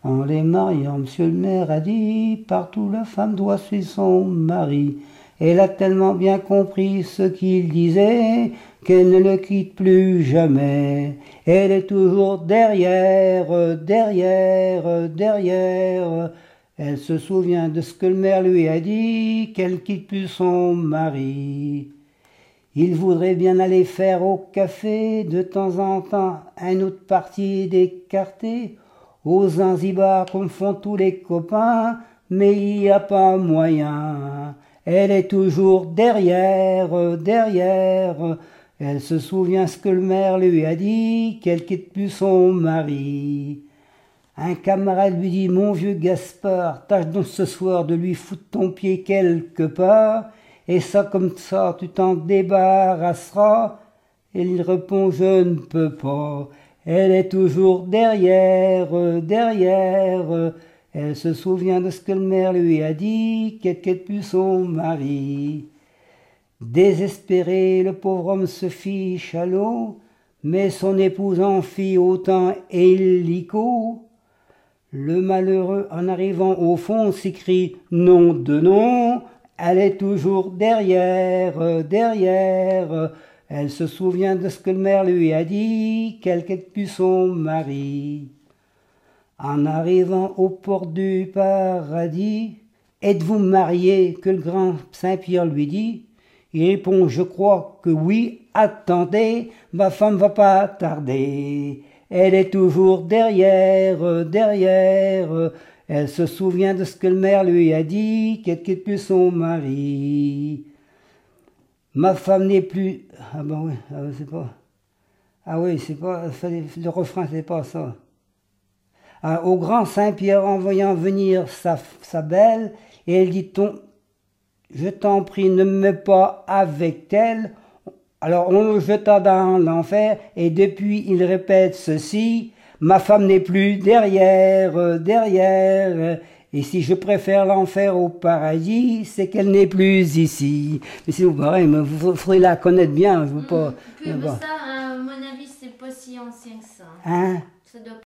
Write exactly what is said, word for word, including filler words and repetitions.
En les mariant, monsieur le maire a dit, partout la femme doit suivre son mari. Elle a tellement bien compris ce qu'il disait, qu'elle ne le quitte plus jamais. Elle est toujours derrière, derrière, derrière. Elle se souvient de ce que le maire lui a dit, qu'elle quitte plus son mari. Il voudrait bien aller faire au café de temps en temps un autre parti d'écarté, aux Zanzibar comme font tous les copains, mais il n'y a pas moyen. Elle est toujours derrière, derrière. Elle se souvient ce que le maire lui a dit, qu'elle quitte plus son mari. Un camarade lui dit, mon vieux Gaspard, tâche donc ce soir de lui foutre ton pied quelque part, et ça comme ça tu t'en débarrasseras. Et il répond, je ne peux pas. Elle est toujours derrière, derrière. Elle se souvient de ce que le maire lui a dit, qu'elle quitte plus son mari. Désespéré, le pauvre homme se fiche à l'eau, mais son épouse en fit autant hélico. Le malheureux, en arrivant au fond, s'écrie « nom de nom ». Elle est toujours derrière, derrière. Elle se souvient de ce que le maire lui a dit, qu'elle quitte plus son mari. En arrivant aux portes du paradis, « Êtes-vous marié ?» que le grand Saint-Pierre lui dit. Il répond « Je crois que oui, attendez, ma femme va pas tarder. » Elle est toujours derrière, derrière. Elle se souvient de ce que le maire lui a dit, qu'elle quitte plus son mari. Ma femme n'est plus... Ah ben oui, ah, c'est pas... Ah oui, c'est pas... Le refrain, c'est pas ça. Ah, au grand Saint-Pierre, en voyant venir sa, sa belle, et elle dit, ton, je t'en prie, ne me mets pas avec elle. Alors on le jeta dans l'enfer, et depuis il répète ceci, ma femme n'est plus derrière, derrière, et si je préfère l'enfer au paradis, c'est qu'elle n'est plus ici. Mais c'est pareil, mais vous faudrait la connaître bien, je veux pas... Puis, mais ça, à mon avis, c'est pas si ancien que ça. Hein? Ça doit